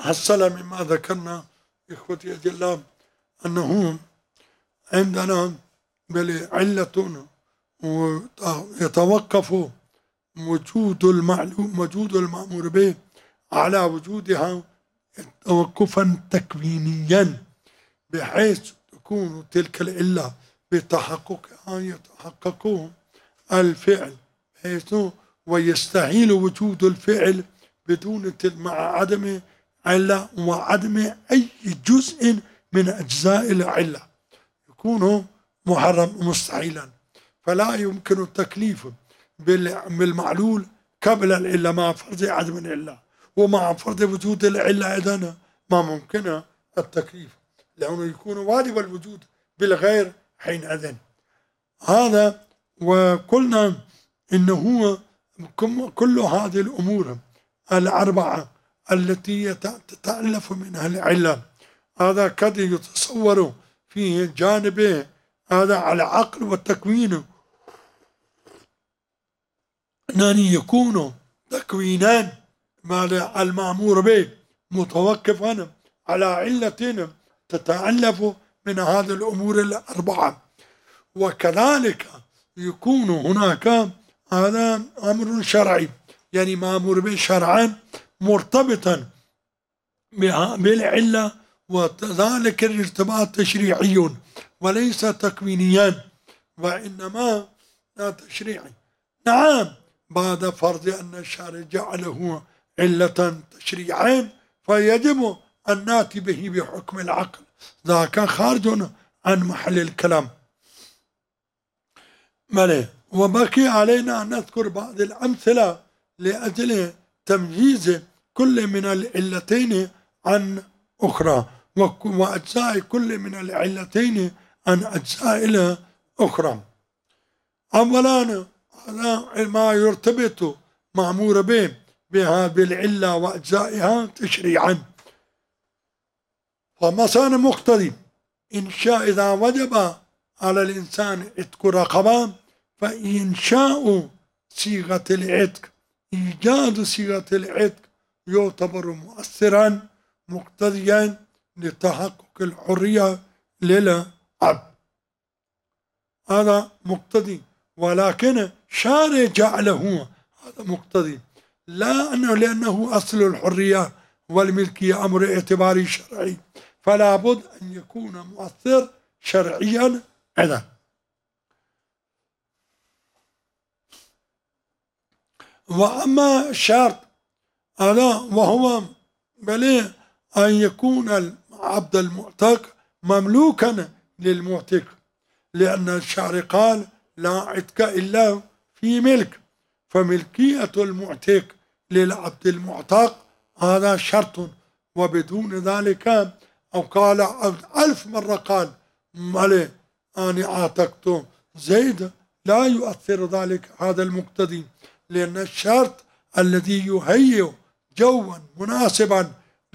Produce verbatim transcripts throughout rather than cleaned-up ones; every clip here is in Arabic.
حصل مما ذكرنا إخوتي الأجلاء أنه عندنا بل علة ويتوقف وجود المعلوم وجود المأمور به على وجودها توقفا تكوينيا، بحيث تكون تلك العلة بتحققها يتحقق الفعل، بحيث ويستحيل وجود الفعل بدون مع عدم علة وعدم أي جزء من أجزاء العلة يكون محرم مستحيلا. فلا يمكن التكليف بالمعلول قبل العلة مع فرض عدم العلة، ومع فرض وجود العلة أيضا ما ممكن التكليف، لأنه يكون واجب الوجود بالغير حينئذ. هذا وقلنا إنه كل هذه الأمور الأربعة التي تتألف منها العلة هذا قد يتصور فيه جانبه هذا على العقل والتكوين، أن يكون تكوينان مع المأمور به متوقفا على علة تتألف من هذه الأمور الأربعة، وكذلك يكون هناك هذا أمر شرعي يعني مأمور به شرعا مرتبطا بالعلة، وذلك الارتباط تشريعي وليس تكوينيا وإنما تشريعي. نعم بعد فرض أن الشارع جعله علة تشريعين فيجب أن نأتي به بحكم العقل، ذاك خارج عن محل الكلام. ملي وبقي علينا أن نذكر بعض الأمثلة لأجل تمييز كل من العلتين عن أخرى وأجزاء كل من العلتين عن أجزاء الأخرى. أولا ما يرتبط مأمور به بها بالعلة وأجزائها تشريعا، فمثلا مقتضي إنشاء إذا وجب على الإنسان عتق رقبة فإنشاء صيغة العتق إيجاد صيغة العتق يعتبر مؤثرا مقتضيا لتحقق الحرية للعبد، هذا مقتضي، ولكن شارع جعله هذا مقتضي، لا أنه لأنه أصل الحرية والملكية أمر اعتباري شرعي، فلا بد أن يكون مؤثر شرعيا أيضا. وأما الشرط هذا وهو بل أن يكون العبد المعتق مملوكا للمعتق، لأن الشارع قال لا عتق إلا في ملك، فملكية المعتق للعبد المعتق هذا شرط، وبدون ذلك أو قال ألف مرة قال مالي أنا أعتقت زيد لا يؤثر ذلك هذا المقتضي، لأن الشرط الذي يهيئ جوا مناسبا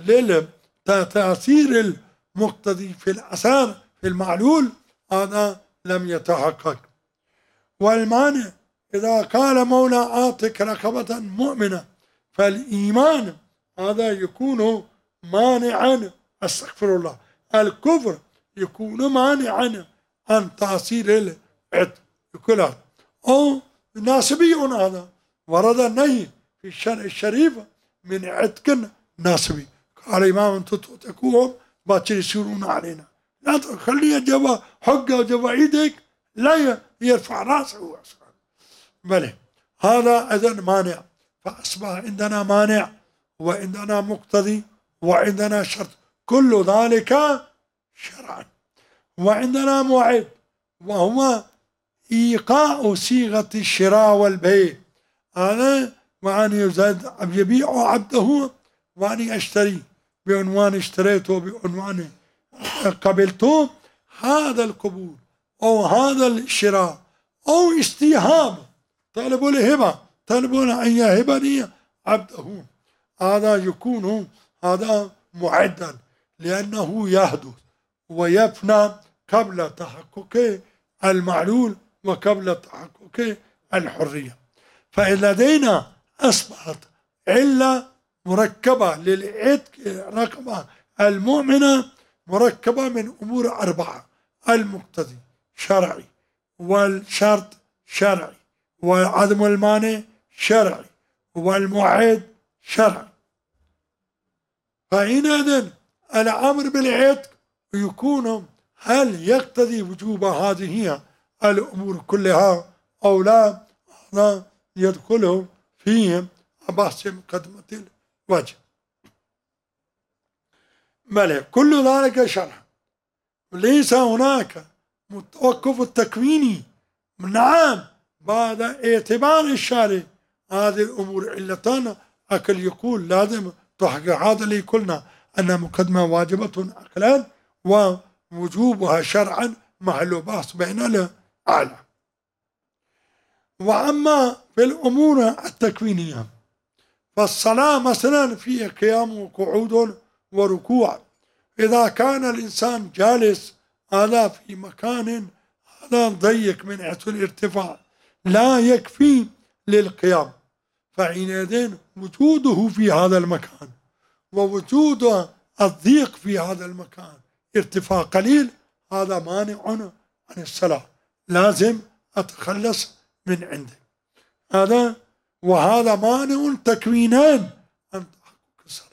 لتأثير المقتضي في الأثار في المعلول هذا لم يتحقق. والمانع إذا قال مولى أعتق رقبة مؤمنة فالإيمان هذا يكون مانعا، استغفر الله، الكفر يكون مانعا عن تأثير العتق كلها. أو ناسبي هذا ورد النهي في الشرع الشريف من عتق ناسبي، قال الإمام أنتم تعتقوهم باكر يسيرون علينا، لا تخليه جوا حقه جوا ايدك لا يرفع راسه أصلا. بل هذا إذن مانع، فأصبح عندنا مانع وعندنا مقتضي وعندنا شرط، كل ذلك شرعا. وعندنا موعد وهو إيقاع صيغة الشراء والبيع، أنا وأن يزاد يبيع عبده وأن أشتري بعنوان اشتريته بعنوان قبلته، هذا القبول أو هذا الشراء أو استيهاب طلب الهبة طلبون أن يهبني عبده، هذا يكون هذا معدا لأنه يحدث ويفنى قبل تحقق المعلول وقبل تحقق الحرية. فلدينا أصبحت علة مركبة للعتق رقبة المؤمنة مركبة من أمور أربعة: المقتضي شرعي، والشرط شرعي، وعدم المانع شرعي، والموعد شرعي. فحينئذ الأمر بالعتق يكون هل يقتضي وجوب هذه الأمور كلها أو لا؟ هذا يدخله فيه بحث مقدمة الوجه. بل كل ذلك شرع، ليس هناك متوقف التكويني. نعم، بعد اعتبار الشارع هذه الأمور علتان أكل يقول لازم تحقق. هذا اللي قلنا أن مقدمة واجبة عقلا ووجوبها شرعا محل بحث بين الأعلى. وأما في الأمور التكوينية فالصلاة مثلا فيها قيام وقعود وركوع. إذا كان الإنسان جالس هذا في مكان هذا ضيق من حيث الارتفاع لا يكفي للقيام، فحينئذ وجوده في هذا المكان ووجود الضيق في هذا المكان ارتفاع قليل هذا مانع عن الصلاة، لازم أتخلص من عنده هذا، وهذا مانع تكوينان عن تحقق الصلاة.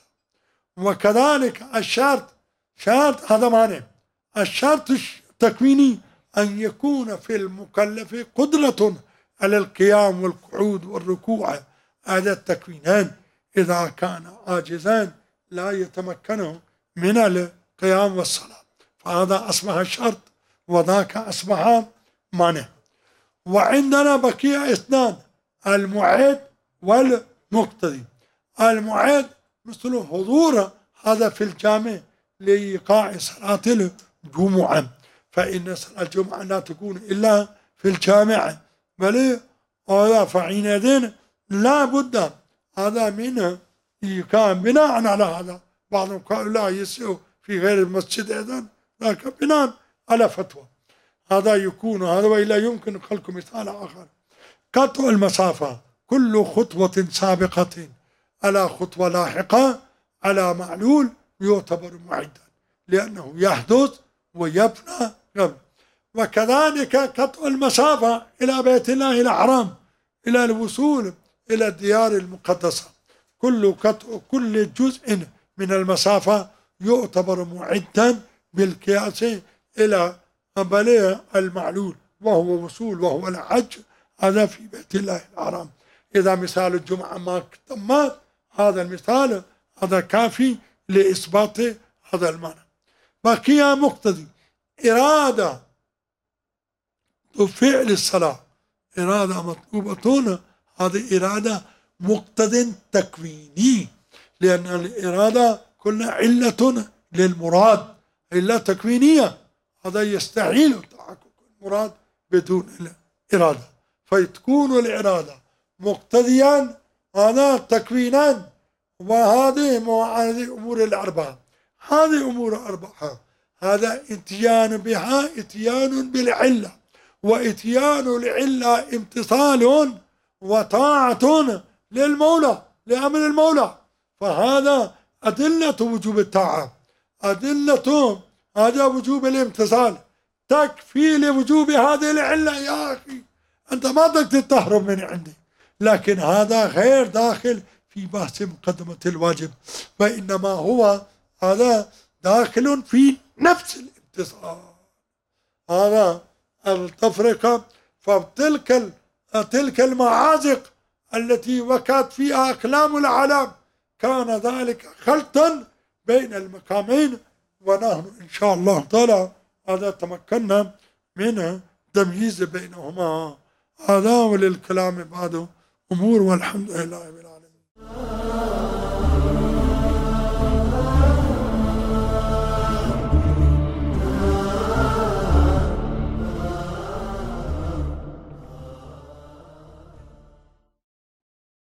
وكذلك الشرط شرط هذا مانع. الشرط التكويني أن يكون في المكلف قدرة على القيام والقعود والركوع، هذا التكوينان إذا كان عاجزان لا يتمكنه من القيام والصلاة، فهذا أصبح شرط وذاك أصبح مانع. وعندنا بقي اثنان: المعد والمقتضي. المعد مثل حضور هذا في الجامع لإيقاع صلاة الجمعة، فإن صلاة الجمعة لا تكون إلا في الجامع، بل هذا فحينئذ لا بد هذا من إيقاع. بناء على هذا بعضهم قالوا لا يسيء في غير المسجد أيضا، لكن بناء على فتوى هذا يكون هذا. وإلا يمكن خلق مثال آخر: قطع المسافة كل خطوة سابقة على خطوة لاحقة على معلول يعتبر معدا لأنه يحدث ويبنى قبل. وكذلك قطع المسافة إلى بيت الله الحرام إلى الوصول إلى الديار المقدسة، كل قطع كل جزء من المسافة يعتبر معدا بالقياس إلى بليغ المعلول وهو وصول وهو الحج، هذا في بيت الله الحرام. إذا مثال الجمعة ما تمت هذا المثال هذا كافي لإثبات هذا المعنى. بقي مقتضي إرادة فعل الصلاة، إرادة مطلوبة، هذه إرادة مقتضى تكويني، لأن الإرادة كلها علة للمراد، علة تكوينية، هذا يستحيل تحقق المراد بدون الإرادة، فتكون الإرادة مقتضيا هذا تكوينا. وهذه هذه أمور الأربعة، هذه أمور أربعة هذا اتيان بها اتيان بالعلة، واتيان العلة امتثال وطاعة للمولى لأمر المولى، فهذا أدلة وجوب الطاعة، أدلة هذا وجوب الامتثال تكفي لوجوب هذه العلة. يا أخي أنت ما تقدر تهرب من عندي، لكن هذا غير داخل في بحث مقدمة الواجب، وإنما هو هذا داخل في نفس الامتثال. هذا التفرقة. فتلك تلك المعازق التي وقعت فيها أقلام العالم كان ذلك خلطا بين المقامين، ونحن إن شاء الله تعالى هذا تمكنا من تمييز بينهما. هذا وللكلام بعد أمور، والحمد لله رب العالمين.